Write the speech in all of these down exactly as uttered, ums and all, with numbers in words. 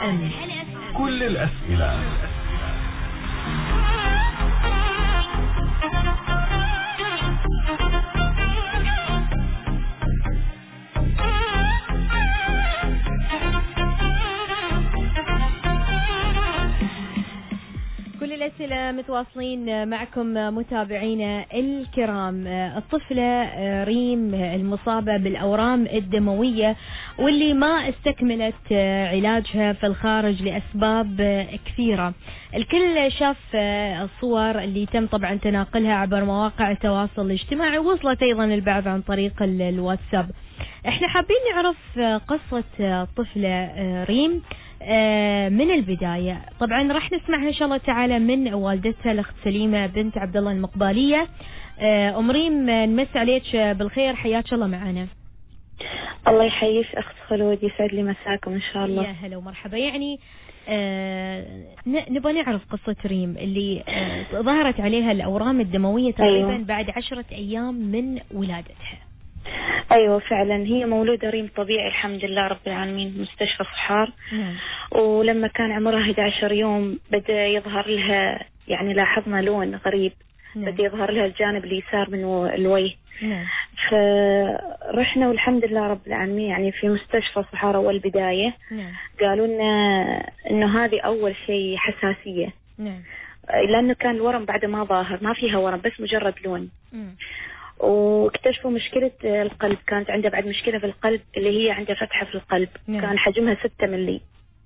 ام. كل الأسئلة. كل الأسئلة متواصلين معكم متابعينا الكرام. الطفلة ريم المصابة بالأورام الدموية واللي ما استكملت علاجها في الخارج لأسباب كثيرة. الكل شاف الصور اللي تم طبعا تناقلها عبر مواقع التواصل الاجتماعي، وصلت أيضا البعض عن طريق الواتساب. احنا حابين نعرف قصة الطفلة ريم من البداية. طبعا راح نسمعها إن شاء الله تعالى من والدتها الأخت سليمة بنت عبد الله المقبالية. أم ريم نمس عليك بالخير، حياك الله معنا. الله يحييك أخت خلود، يسعد لي مساكم إن شاء الله. يا هلا ومرحبا. يعني آه نبغى نعرف قصة ريم اللي آه ظهرت عليها الأورام الدموية تقريبا أيوة. بعد عشرة أيام من ولادتها. أيوة فعلا، هي مولودة ريم طبيعي الحمد لله رب العالمين، مستشفى صحار. نعم. ولما كان عمرها أحد عشر يوم بدأ يظهر لها، يعني لاحظنا لون غريب. نعم. بدأ يظهر لها الجانب اليسار من الوجه. نعم. فرحنا والحمد لله رب العالمين يعني في مستشفى صحار أول بداية. نعم. قالوا لنا إنه هذه أول شيء حساسية. نعم. لأنه كان الورم بعد ما ظاهر، ما فيها ورم بس مجرد لون. مم. واكتشفوا مشكلة القلب، كانت عندها بعد مشكلة في القلب اللي هي عندها فتحة في القلب. نعم. كان حجمها ستة ملي.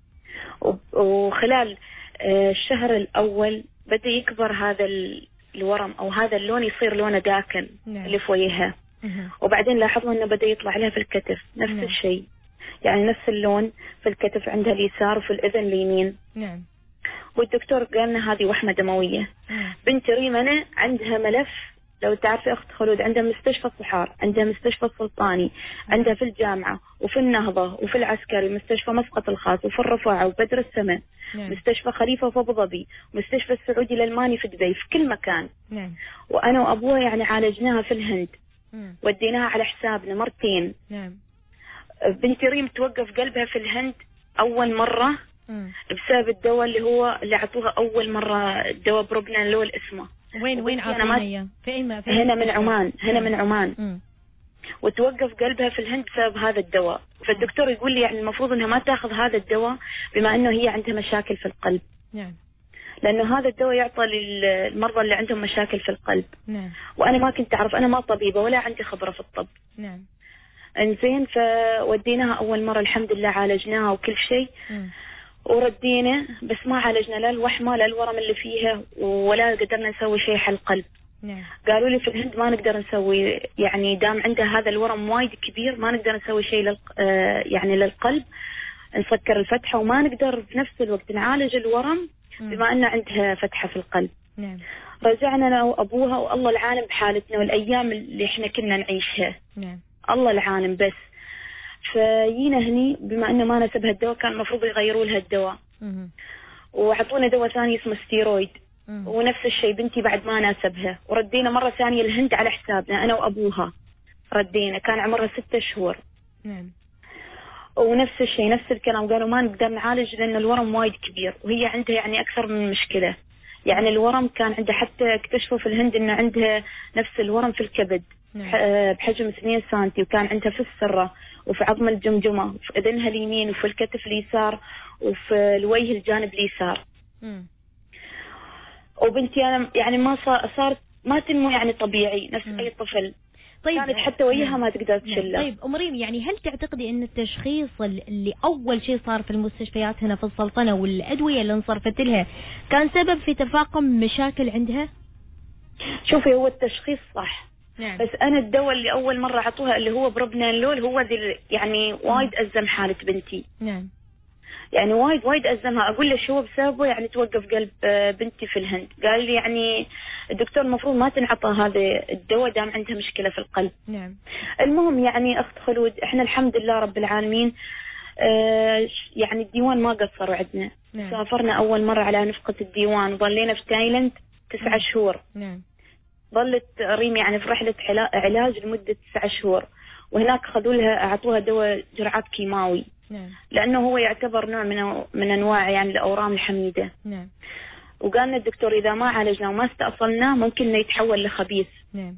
وخلال الشهر الأول بدأ يكبر هذا الورم أو هذا اللون، يصير لونه داكن. نعم. اللي في وجهها. وبعدين لاحظوا أنه بدأ يطلع لها في الكتف نفس نعم. الشيء، يعني نفس اللون في الكتف عندها اليسار وفي الأذن اليمين. نعم. والدكتور قال لنا هذه وحمة دموية. نعم. بنت ريمانة عندها ملف، لو تعرفي أخت خلود، عندها مستشفى الصحار، عندها مستشفى السلطاني، عندها في الجامعة وفي النهضة وفي العسكري، مستشفى مسقط الخاص وفي الرفاعة وبدر السماء. نعم. مستشفى خليفة في أبو ظبي، مستشفى السعودي الألماني في دبي، في كل مكان. نعم. وأنا وأبوها يعني عالجناها في الهند. مم. وديناها على حسابنا مرتين. نعم. بنتي ريم توقف قلبها في الهند أول مرة. مم. بسبب الدواء اللي هو اللي عطوها أول مرة، الدواء بروبنانلول اسمه. وين وين عطونا اياه؟ في اي ما في هنا من عمان. هنا من عمان. مم. وتوقف قلبها في الهند بسبب هذا الدواء. فالدكتور يقول لي يعني المفروض انها ما تاخذ هذا الدواء بما انه هي عندها مشاكل في القلب. نعم. لانه هذا الدواء يعطى للمرضى اللي عندهم مشاكل في القلب. نعم. وانا ما كنت اعرف، انا ما طبيبة ولا عندي خبرة في الطب. نعم. انزين، فوديناها اول مرة الحمد لله عالجناها وكل شيء. مم. وردينا بس ما عالجنا لا الوحمة لا الورم اللي فيها، ولا قدرنا نسوي شيء حل القلب. نعم. قالوا لي في الهند ما نقدر نسوي، يعني دام عندها هذا الورم وايد كبير ما نقدر نسوي شيء لل آه يعني للقلب، نسكر الفتحة، وما نقدر في نفس الوقت نعالج الورم بما أن عندها فتحة في القلب. نعم. رجعنا أنا وأبوها والله العالم بحالتنا والأيام اللي إحنا كنا نعيشها. نعم. الله العالم. بس فجينا هني بما أنه ما نسبها الدواء، كان المفروض يغيروا لها الدواء. مم. وعطونا دواء ثاني اسمه ستيرويد. مم. ونفس الشيء بنتي بعد ما ناسبها، وردينا مرة ثانية الهند على حسابنا أنا وأبوها. ردينا كان عمرها ستة شهور. نعم. ونفس الشيء نفس الكلام، قالوا ما نقدر نعالج لأن الورم وايد كبير، وهي عندها يعني أكثر من مشكلة. يعني الورم كان عندها، حتى اكتشفوا في الهند إن عندها نفس الورم في الكبد. نعم. بحجم اثنين سنتي، وكان عندها في السرة وفي عظم الجمجمة وفي أذنها اليمين وفي الكتف اليسار وفي الوجه الجانب اليسار. مم. وبنتي أنا يعني ما صارت ما تنمو يعني طبيعي نفس مم. أي طفل. طيب كانت حتى وجهها ما تقدر تشيله. طيب أم ريم، يعني هل تعتقدي أن التشخيص اللي أول شيء صار في المستشفيات هنا في السلطنة والأدوية اللي انصرفت لها كان سبب في تفاقم مشاكل عندها؟ شوفي هو التشخيص صح. نعم. بس أنا الدواء اللي أول مرة عطوها اللي هو بروبنانلول هو ذي يعني وايد أزم حالة بنتي. نعم. يعني وايد وايد أزمها. أقول له شو بسببه، يعني توقف قلب بنتي في الهند. قال لي يعني الدكتور المفروض ما تنعطى هذا الدواء دام عندها مشكلة في القلب. نعم. المهم يعني أخت خلود إحنا الحمد لله رب العالمين آه يعني الديوان ما قصروا عندنا. نعم. سافرنا أول مرة على نفقة الديوان، ظلينا في تايلاند تسعة نعم. شهور. نعم. ظلت ريم يعني في رحلة علاج لمدة تسعة شهور، وهناك خذوا لها أعطوها دواء جرعات كيماوي. نعم. لأنه هو يعتبر نوع من من أنواع يعني الأورام الحميدة. نعم. وقالنا الدكتور إذا ما عالجنا وما استأصلناه ممكن إنه يتحول لخبيث. نعم.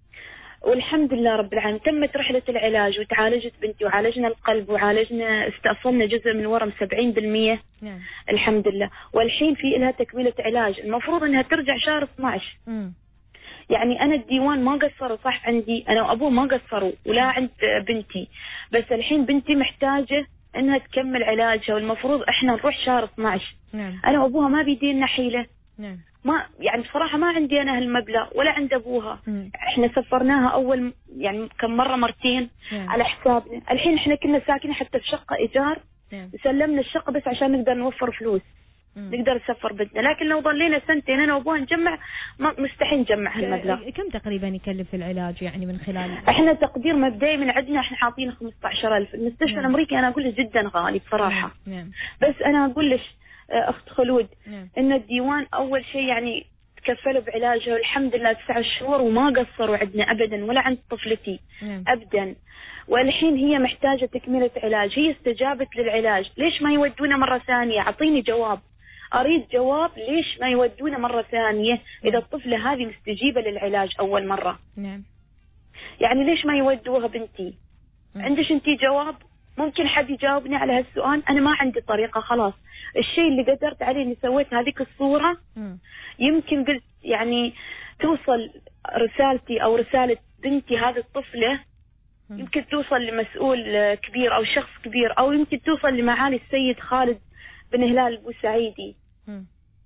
والحمد لله رب العالمين تمت رحلة العلاج وتعالجت بنتي وعالجنا القلب وعالجنا استأصلنا جزء من ورم سبعين بالمية. نعم. الحمد لله. والحين في لها تكملة علاج المفروض إنها ترجع شهر اثناشر. م. يعني أنا الديوان ما قصروا صح عندي أنا وأبوه ما قصروا ولا عند بنتي، بس الحين بنتي محتاجة إنها تكمل علاجها والمفروض إحنا نروح شهر اثناشر. نعم. أنا وأبوها ما بيدينا حيلة. نعم. ما يعني بصراحة ما عندي أنا هالمبلغ ولا عند أبوها. م. إحنا سفرناها أول يعني كم مرة مرتين. نعم. على حسابنا. الحين إحنا كنا ساكنين حتى في شقة إيجار. نعم. سلمنا الشقة بس عشان نقدر نوفر فلوس. م. نقدر نسفر بنتنا، لكن لو ضلينا سنتين أنا وأبوها نجمع مستحيل نجمع هالمبلغ. كم تقريبا يكلف العلاج يعني من خلال؟ إحنا تقدير مبدئي من عندنا إحنا حاطين خمسة عشر ألف. المستشفى نعم. الأمريكي أنا أقول جدا غالي بصراحة. نعم. نعم. بس أنا أقول لك أخت خلود. نعم. إن الديوان أول شيء يعني تكفلوا بعلاجه والحمد لله تسعة شهور وما قصروا عندنا أبدا ولا عند طفلتي. نعم. أبدا. والحين هي محتاجة تكملة علاج، هي استجابت للعلاج، ليش ما يودونا مرة ثانية؟ أعطيني جواب، أريد جواب ليش ما يودونا مرة ثانية إذا الطفلة هذه مستجيبة للعلاج أول مرة. نعم. يعني ليش ما يودوها بنتي؟ نعم. عندش أنتي جواب؟ ممكن حد يجاوبني على هالسؤال؟ أنا ما عندي طريقة خلاص. الشيء اللي قدرت عليه إني سويت هذيك الصورة. م. يمكن قلت يعني توصل رسالتي أو رسالة بنتي هذه الطفلة م. يمكن توصل لمسؤول كبير أو شخص كبير أو يمكن توصل لمعالي السيد خالد بن هلال البوسعيدي. م.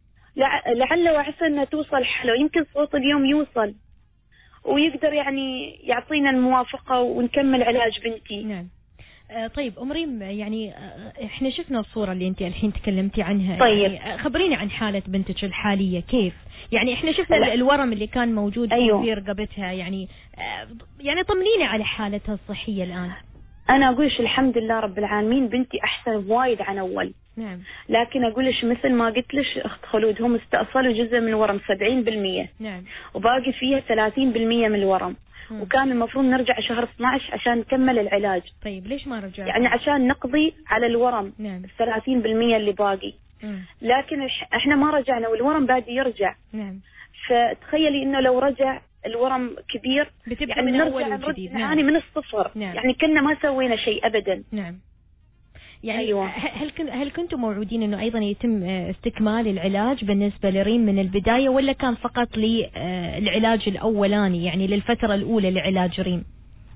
لعل وعسى أنها توصل حلو، يمكن صوت اليوم يوصل ويقدر يعني يعطينا الموافقة ونكمل علاج بنتي. نعم. طيب أم ريم، يعني احنا شفنا الصورة اللي انت الحين تكلمتي عنها. طيب. يعني خبريني عن حالة بنتك الحالية كيف؟ يعني احنا شفنا لا. الورم اللي كان موجود. أيوه. في رقبتها، يعني يعني طمنيني على حالتها الصحية الآن. أنا أقولش الحمد لله رب العالمين بنتي أحسن وايد عن أول. نعم. لكن أقولش مثل ما قلت لش أخت خلود هم استأصلوا جزء من الورم سبعين بالمية. نعم. وباقي فيها ثلاثين بالمية من الورم. م. وكان المفروض نرجع شهر اثناشر عشان نكمل العلاج. طيب ليش ما رجعت؟ يعني عشان نقضي على الورم. نعم. الثلاثين بالمية اللي باقي. م. لكن احنا ما رجعنا والورم بادي يرجع. نعم. فتخيلي انه لو رجع الورم كبير يعني من نرجع نرجع نعاني من الصفر. نعم. يعني كنا ما سوينا شيء ابدا. نعم. يعني أيوة. هل هل كنتم موعودين انه ايضا يتم استكمال العلاج بالنسبه لريم من البدايه، ولا كان فقط للعلاج الاولاني يعني للفتره الاولى لعلاج ريم؟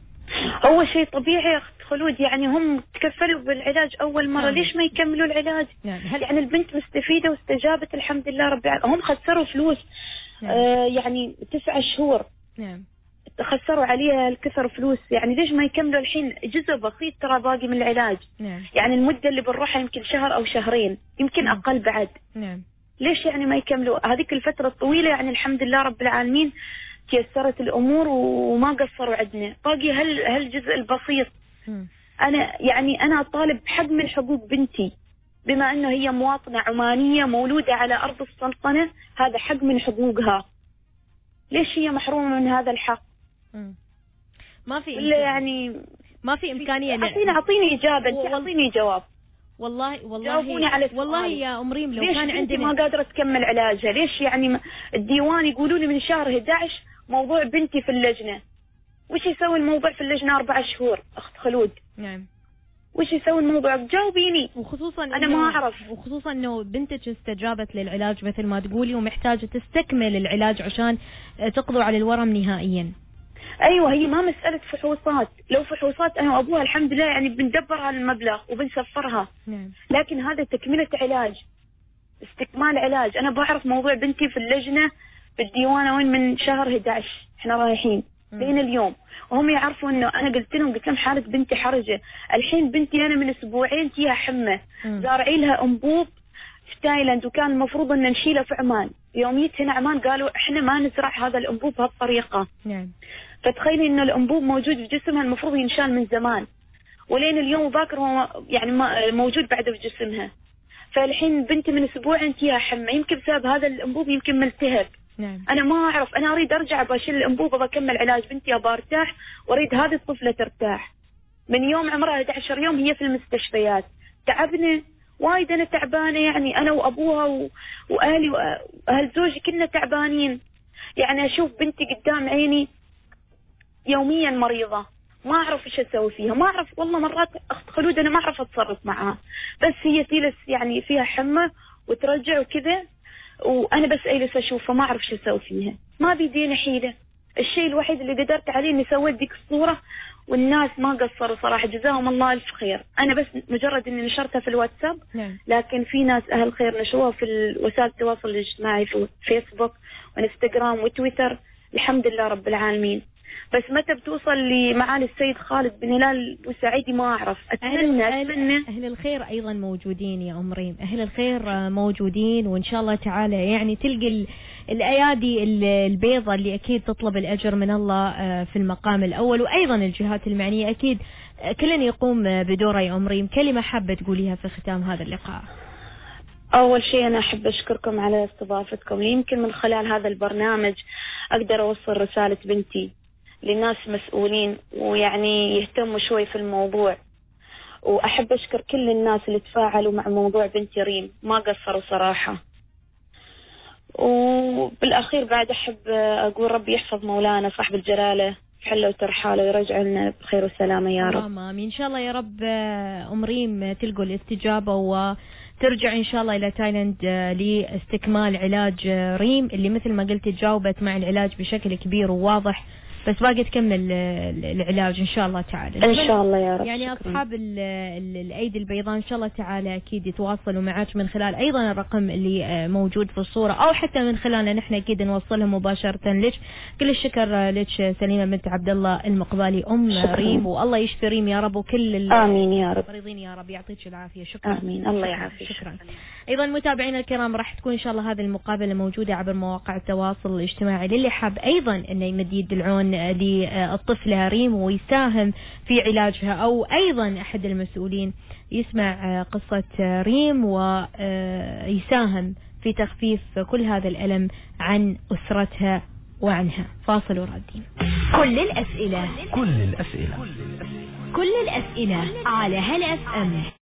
هو شيء طبيعي يا اخت خلود، يعني هم تكفلوا بالعلاج اول مره. نعم. ليش ما يكملوا العلاج؟ نعم. يعني البنت مستفيده واستجابت الحمد لله رب العالمين. هم خسروا فلوس. نعم. آه يعني تسعة شهور. نعم. خسروا عليها الكثر فلوس، يعني ليش ما يكملوا الحين جزء بسيط ترى باقي من العلاج. نعم. يعني المدة اللي بنروحها يمكن شهر أو شهرين، يمكن نعم. أقل بعد. نعم. ليش يعني ما يكملوا هذيك الفترة الطويلة؟ يعني الحمد لله رب العالمين تيسرت الأمور وما قصروا عندنا. باقي هل هالجزء البسيط. م. أنا يعني أنا أطالب بحق من حقوق بنتي، بما أنه هي مواطنة عمانية مولودة على أرض السلطنة، هذا حق من حقوقها. ليش هي محرومة من هذا الحق؟ م. ما في ولا يعني ما في إمكانية. أعطيني أعطيني إجابة، أنت أعطيني جواب. والله والله جاوبوني على والله يا أم ريم، لو ليش كان عندنا ما قادرة تكمل علاجها؟ ليش يعني الديوان يقولوا لي من شهر أحد عشر موضوع بنتي في اللجنة؟ وش يسوي الموضوع في اللجنة أربع شهور أخت خلود؟ نعم. وش يسوي الموضوع؟ جاوبيني. وخصوصا أنا ما أعرف. وخصوصا إنه بنتك استجابت للعلاج مثل ما تقولي، ومحتاجة تستكمل العلاج عشان تقضوا على الورم نهائيا. أيوة، هي ما مسألة فحوصات. لو فحوصات أنا وأبوها الحمد لله يعني بندبر على المبلغ وبنسفرها. نعم. لكن هذا تكملة علاج، استكمال علاج. أنا بعرف موضوع بنتي في اللجنة بالديوان وين من شهر أحد عشر إحنا رايحين بين اليوم، وهم يعرفوا إنه أنا قلت لهم قلت لهم حالة بنتي حرجة. الحين بنتي أنا من أسبوعين فيها حمى، زارعي لها أنبوب في تايلاند، وكان المفروض إن نشيله في عمان. يوم جيت هنا عمان قالوا إحنا ما نزرع هذا الأنبوب بهالطريقة. نعم. فتخيلي إنه الأنبوب موجود في جسمها، المفروض ينشال من زمان، ولين اليوم باكر هو يعني ما موجود بعده في جسمها. فالحين بنتي من أسبوعين فيها حمى، يمكن بسبب هذا الأنبوب يمكن ملتهب. نعم. أنا ما أعرف. أنا أريد أرجع بشيل الأنبوب، أبغى أكمل علاج بنتي، أبغى أرتاح، وأريد هذه الطفلة ترتاح. من يوم عمرها أحد عشر يوم هي في المستشفيات. تعبنا وايد، أنا تعبانة يعني، أنا وأبوها و... وأهلي وأهل زوجي كنا تعبانين. يعني أشوف بنتي قدام عيني يوميا مريضة، ما أعرف إيش أسوي فيها، ما أعرف والله. مرات أخت خلود أنا ما أعرف أتصرف معها، بس هي تجلس يعني فيها حمى وترجع وكذا، وأنا بس أجلس أشوفها ما أعرف إيش أسوي فيها، ما بيديني حيلة. الشيء الوحيد اللي قدرت عليه إني سويت ديك الصورة، والناس ما قصروا صراحة، جزاهم الله ألف خير. أنا بس مجرد إني نشرتها في الواتساب، نعم. لكن في ناس أهل خير نشروها في وسائل التواصل الاجتماعي، في فيسبوك وانستغرام وتويتر، الحمد لله رب العالمين. بس متى بتوصل لمعالي السيد خالد بن هلال بوسعيدي ما أعرف. أتمنى أتمنى أهل الخير أيضا موجودين يا أم ريم، أهل الخير موجودين، وإن شاء الله تعالى يعني تلقي الأيادي البيضة اللي أكيد تطلب الأجر من الله في المقام الأول، وأيضا الجهات المعنية أكيد كلن يقوم بدوره. يا أم ريم كلمة حابة تقوليها في ختام هذا اللقاء؟ أول شيء أنا أحب أشكركم على استضافتكم، يمكن من خلال هذا البرنامج أقدر أوصل رسالة بنتي للناس مسؤولين ويعني يهتموا شوي في الموضوع. وأحب أشكر كل الناس اللي تفاعلوا مع موضوع بنتي ريم، ما قصروا صراحة. وبالأخير بعد أحب أقول ربي يحفظ مولانا صاحب الجلالة في حله وترحاله ويرجع لنا بخير وسلامة يا رب. آمين إن شاء الله يا رب. أم ريم تلقوا الاستجابة وترجع إن شاء الله إلى تايلاند لاستكمال علاج ريم اللي مثل ما قلت تجاوبت مع العلاج بشكل كبير وواضح، بس باقي تكمل العلاج إن شاء الله تعالى. إن شاء الله يا رب. يعني أصحاب الأيدي البيضاء إن شاء الله تعالى أكيد يتواصلوا معك من خلال أيضا الرقم اللي موجود في الصورة، أو حتى من خلالنا نحن أكيد نوصلهم مباشرة لك. كل الشكر لك سليمة بنت عبد الله المقبالي أم شكرا. ريم، والله يشفي ريم يا رب وكل آمين يا رب المريضين يا رب يعطيك العافية. شكرا. آمين. الله يعافيك. شكرا. أيضا متابعينا الكرام راح تكون إن شاء الله هذه المقابلة موجودة عبر مواقع التواصل الاجتماعي للي حاب أيضا إنه يمد يد العون للطفلة ريم ويساهم في علاجها، أو أيضا أحد المسؤولين يسمع قصة ريم ويساهم في تخفيف كل هذا الألم عن أسرتها وعنها. فاصل ورادين. كل الأسئلة كل الأسئلة كل الأسئلة على هلا اف ام.